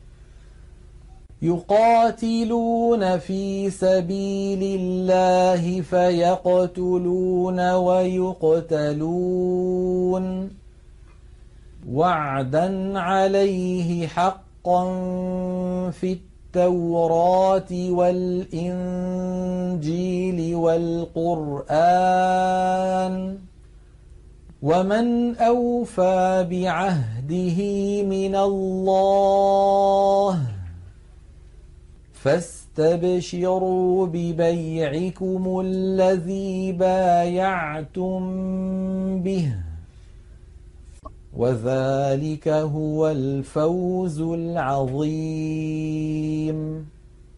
يقاتلون في سبيل الله فيقتلون ويقتلون وعدا عليه حقا في التوراة والإنجيل والقرآن ومن أوفى بعهده من الله فاستبشروا ببيعكم الذي بايعتم به وذلك هو الفوز العظيم.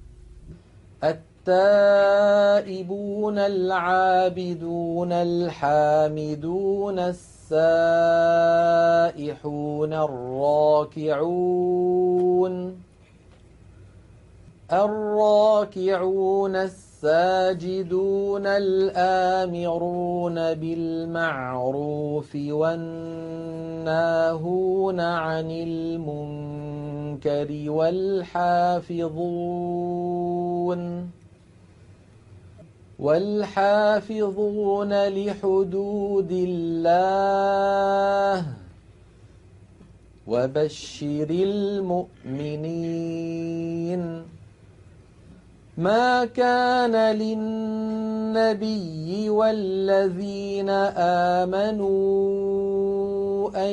التائبون العابدون الحامدون السائحون الراكعون الراكعون الساجدون الآمرون بالمعروف والناهون عن المنكر والحافظون والحافظون لحدود الله وبشر المؤمنين. ما كان للنبي والذين آمنوا أن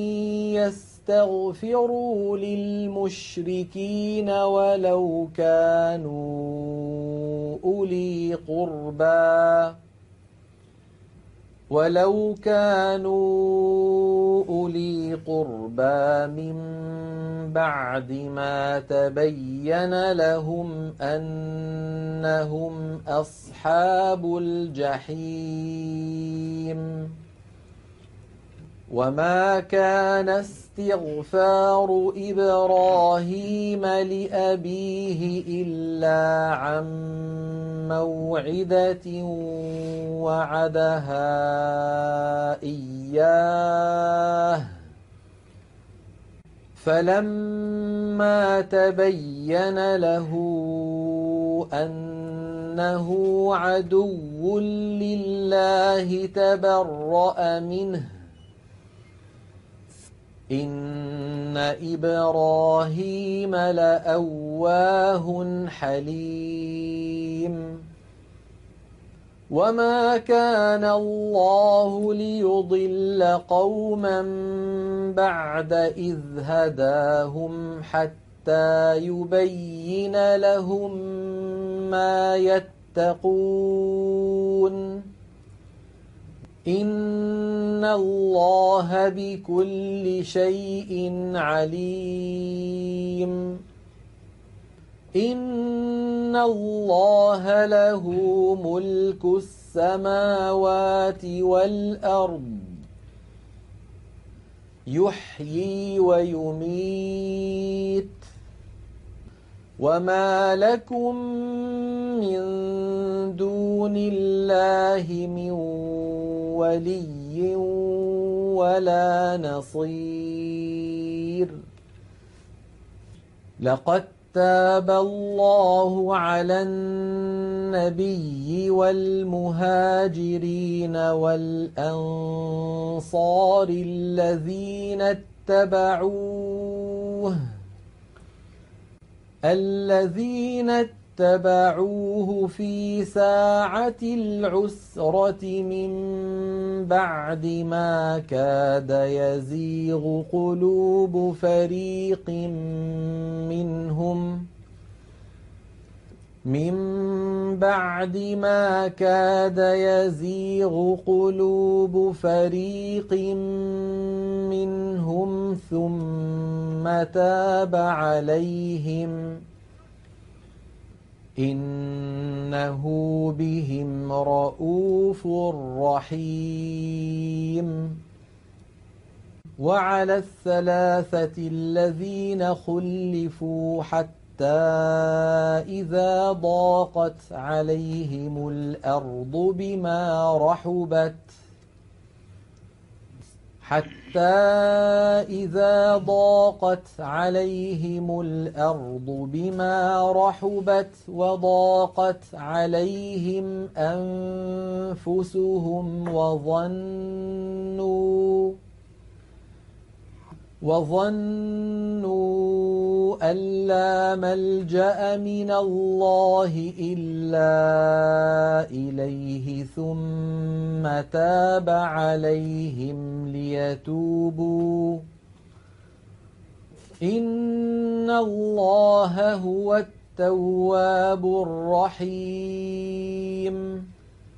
يستغفروا للمشركين ولو كانوا أولي قربى ولو كانوا أولي قربى من بعد ما تبين لهم أنهم أصحاب الجحيم. وما كان استغفار إبراهيم لأبيه إلا عن موعدة وعدها إياه فلما تبين له أنه عدو لله تبرأ منه إن إبراهيم لأواه حليم. وما كان الله ليضل قوما بعد إذ هداهم حتى يبين لهم ما يتقون إن الله بكل شيء عليم. إن الله له ملك السماوات والأرض يحيي ويميت وما لكم من دون الله من ولي ولا نصير. لقد تاب الله على النبي والمهاجرين والأنصار الذين اتبعوه الذين اتبعوه في ساعة العسرة من بعد ما كاد يزيغ قلوب فريق منهم من بعد ما كاد يزيغ قلوب فريق منهم ثم تاب عليهم إنه بهم رءوف رحيم. وعلى الثلاثة الذين خلفوا حتى إذا ضاقت عليهم الأرض بما رحبت حتى إذا ضاقت عليهم الأرض بما رحبت وضاقت عليهم أنفسهم وظنوا وظنوا أن لا ملجأ من الله إلا إليه ثم تاب عليهم ليتوبوا إن الله هو التواب الرحيم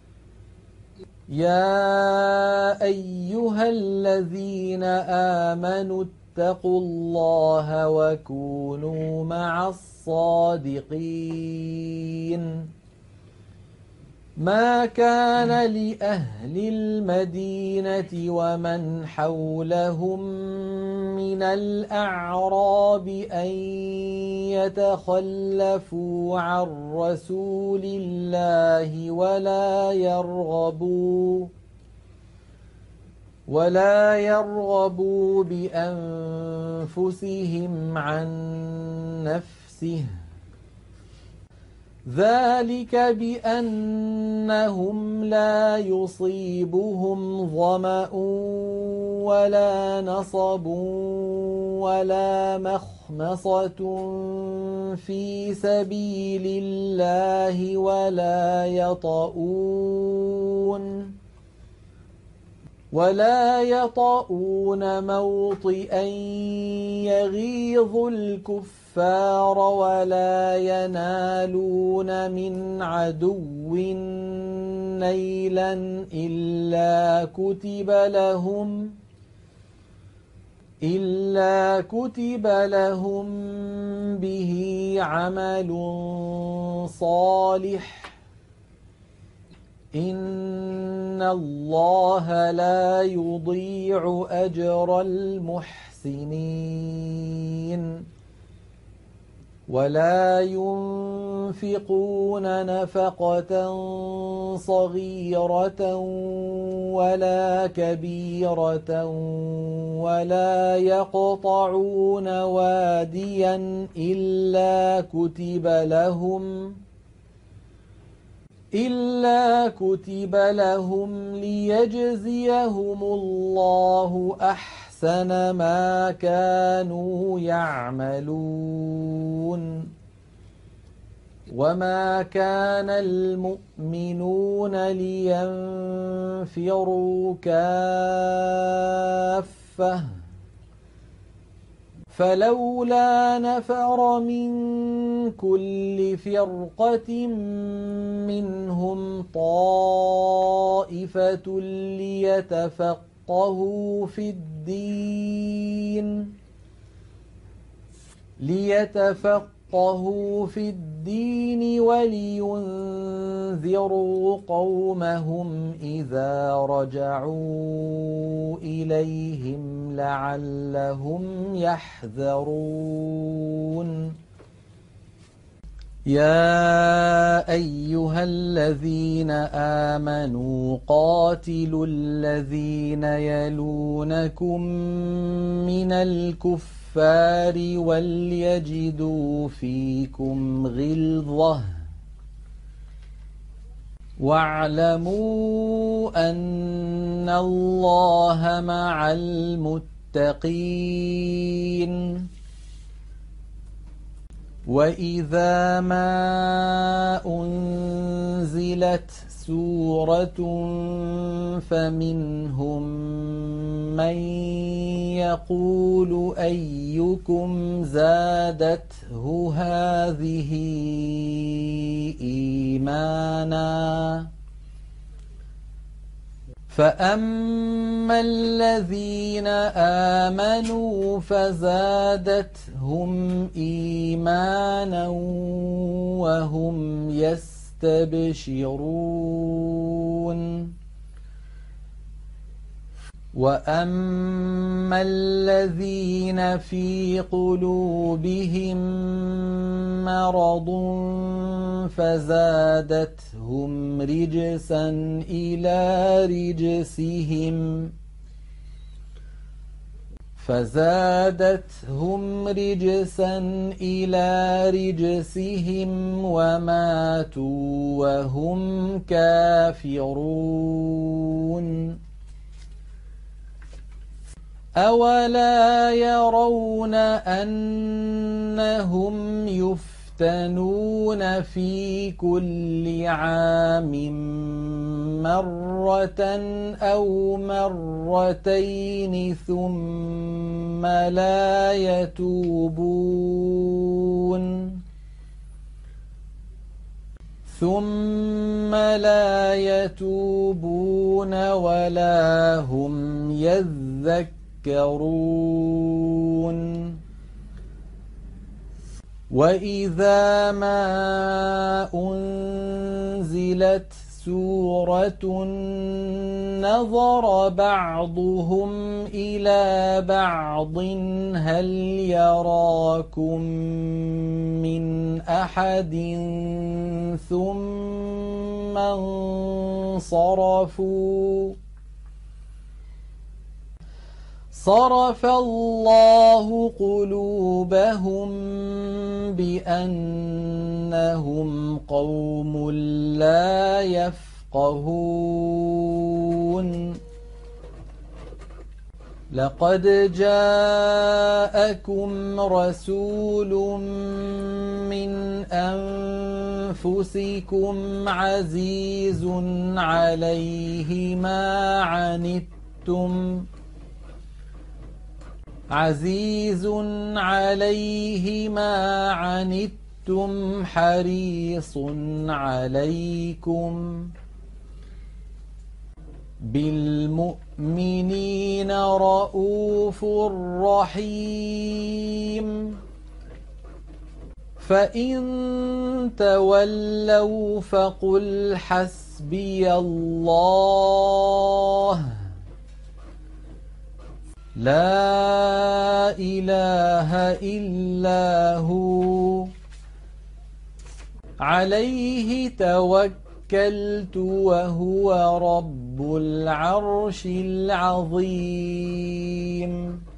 يا أيها الذين آمنوا اتقوا الله وكونوا مع الصادقين ما كان لأهل المدينة ومن حولهم من الأعراب أن يتخلفوا عن رسول الله ولا يرغبوا ولا يرغبوا بأنفسهم عن نفسه ذلك بأنهم لا يصيبهم ظمأ ولا نصب ولا مخمصة في سبيل الله ولا يطؤون ولا يطؤون موطئا يغيظ الكفار ولا ينالون من عدو نيلا إلا كتب لهم إلا كتب لهم به عمل صالح إن الله لا يضيع أجر المحسنين ولا ينفقون نفقة صغيرة ولا كبيرة ولا يقطعون واديا إلا كتب لهم إلا كتب لهم ليجزيهم الله أحسن ما كانوا يعملون وما كان المؤمنون لينفروا كافة فلولا نفر من كل فرقة منهم طائفة ليتفقهوا في الدين ليتفقهوا في الدين ولينذروا قومهم إذا رجعوا إليهم لعلهم يحذرون يا أيها الذين آمنوا قاتلوا الذين يلونكم من الكفر وليجدوا فيكم غلظة واعلموا أن الله مع المتقين وإذا ما أنزلت سورة فمنهم من يقول أيكم زادته هذه إيمانا فأما الذين آمنوا فزادتهم إيمانا وهم يستبشرون وأما الذين في قلوبهم مرض فزادتهم رجسا إلى رجسهم فزادتهم رجسا إلى رجسهم وماتوا وهم كافرون أولا يرون أنهم يفتنون في كل عام مرة أو مرتين ثم لا يتوبون ثم لا يتوبون ولا هم يذكرون وإذا ما أنزلت سورة نظر بعضهم إلى بعض هل يراكم من أحد ثم انصرفوا صرف الله قلوبهم بأنهم قوم لا يفقهون لقد جاءكم رسول من أنفسكم عزيز عليه ما عنتم عزيز عليه ما عنتم حريص عليكم بالمؤمنين رءوف رحيم فإن تولوا فقل حسبي الله لا إله إلا هو عليه توكلت وهو رب العرش العظيم